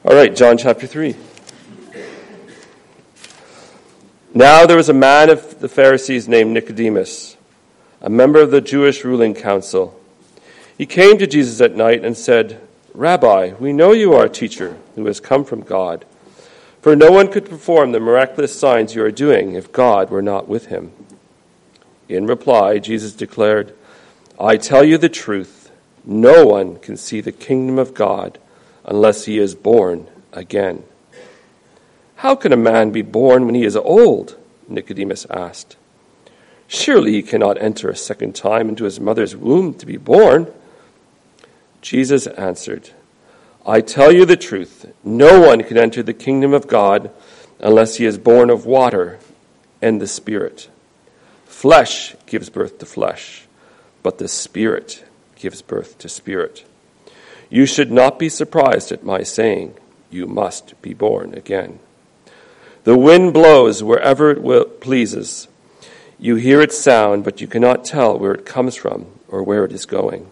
All right, John chapter 3. Now there was a man of the Pharisees named Nicodemus, a member of the Jewish ruling council. He came to Jesus at night and said, "Rabbi, we know you are a teacher who has come from God, for no one could perform the miraculous signs you are doing if God were not with him." In reply, Jesus declared, "I tell you the truth, no one can see the kingdom of God unless he is born again." "How can a man be born when he is old?" Nicodemus asked. "Surely he cannot enter a second time into his mother's womb to be born." Jesus answered, "I tell you the truth, no one can enter the kingdom of God unless he is born of water and the Spirit. Flesh gives birth to flesh, but the Spirit gives birth to spirit. You should not be surprised at my saying, 'You must be born again.' The wind blows wherever it pleases. You hear its sound, but you cannot tell where it comes from or where it is going.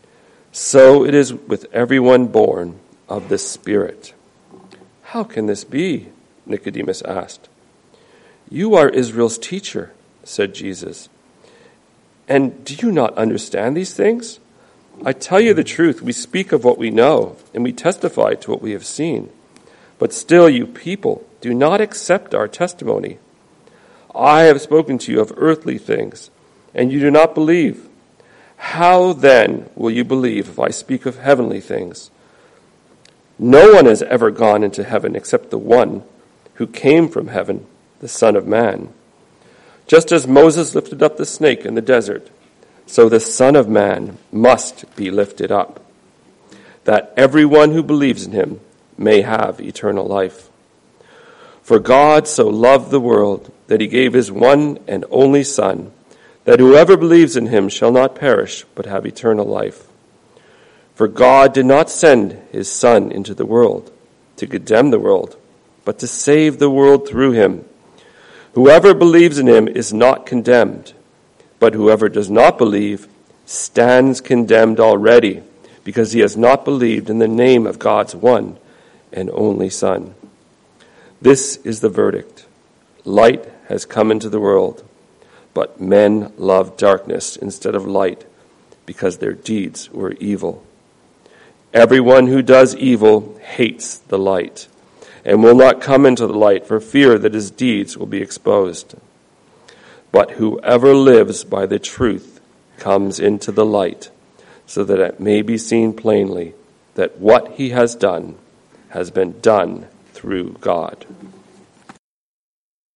So it is with everyone born of the Spirit." "How can this be?" Nicodemus asked. "You are Israel's teacher," said Jesus. "And do you not understand these things? I tell you the truth, we speak of what we know, and we testify to what we have seen. But still you people do not accept our testimony. I have spoken to you of earthly things, and you do not believe. How then will you believe if I speak of heavenly things? No one has ever gone into heaven except the one who came from heaven, the Son of Man. Just as Moses lifted up the snake in the desert, so the Son of Man must be lifted up, that everyone who believes in him may have eternal life. For God so loved the world that he gave his one and only Son, that whoever believes in him shall not perish but have eternal life. For God did not send his Son into the world to condemn the world, but to save the world through him. Whoever believes in him is not condemned, but whoever does not believe stands condemned already, because he has not believed in the name of God's one and only Son. This is the verdict. Light has come into the world, but men love darkness instead of light, because their deeds were evil. Everyone who does evil hates the light, and will not come into the light for fear that his deeds will be exposed. But whoever lives by the truth comes into the light, so that it may be seen plainly that what he has done has been done through God.